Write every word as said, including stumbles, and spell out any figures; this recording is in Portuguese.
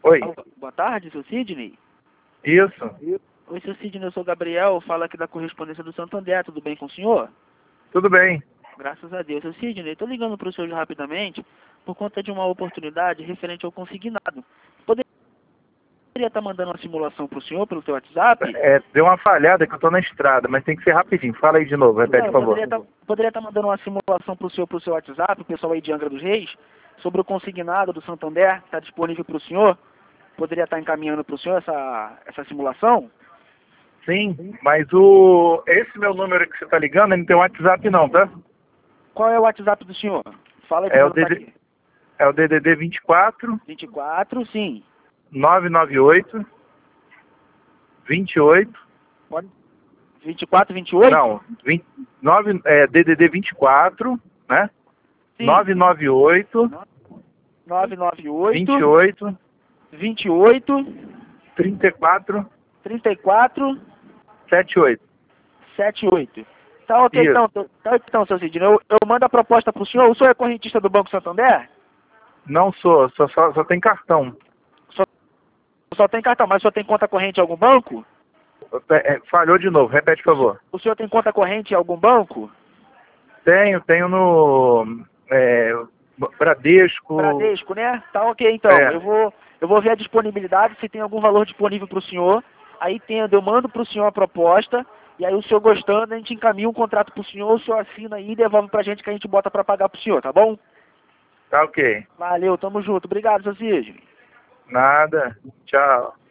Oi. Boa tarde, seu Sidney. Isso. Oi, seu Sidney, eu sou o Gabriel, falo aqui da correspondência do Santander, tudo bem com o senhor? Tudo bem. Graças a Deus. Seu Sidney, estou ligando para o senhor rapidamente por conta de uma oportunidade referente ao consignado. Poderia estar mandando uma simulação para o senhor pelo teu WhatsApp? É, deu uma falhada que eu tô na estrada, mas tem que ser rapidinho. Fala aí de novo, repete, Não, por favor. poderia estar poderia estar mandando uma simulação para o senhor pro seu WhatsApp, o pessoal aí de Angra dos Reis, sobre o consignado do Santander, está disponível para o senhor? Poderia estar encaminhando para o senhor essa, essa simulação? Sim, mas o esse meu número que você tá ligando, ele não tem WhatsApp não, tá? Qual é o WhatsApp do senhor? Fala aí É o para D D, é o D D D vinte e quatro, vinte e quatro, sim. nove nove oito, vinte e oito. Pode? vinte e quatro, vinte e oito? Não, vinte, nove, é D D D vinte e quatro, né? Sim. nove nove oito, nove nove oito, vinte e oito, vinte e oito, trinta e quatro, trinta e quatro, setenta e oito. setenta e oito. Tá ok, Isso. então, tá, então, seu Sidney. Eu, eu mando a proposta pro senhor. O senhor é correntista do Banco Santander? Não sou, só, só, só tem cartão. Só, só tem cartão, mas o senhor tem conta corrente em algum banco? É, falhou de novo, repete, por favor. O senhor tem conta corrente em algum banco? Tenho, tenho no é, Bradesco. Bradesco, né? Tá ok, então. É. Eu vou, eu vou ver a disponibilidade, se tem algum valor disponível pro senhor. Aí tendo, eu mando pro senhor a proposta. E aí o senhor gostando, a gente encaminha um contrato pro senhor, o senhor assina aí e devolve pra gente que a gente bota pra pagar pro senhor, tá bom? Tá ok. Valeu, tamo junto. Obrigado, seu Sidney. Nada. Tchau.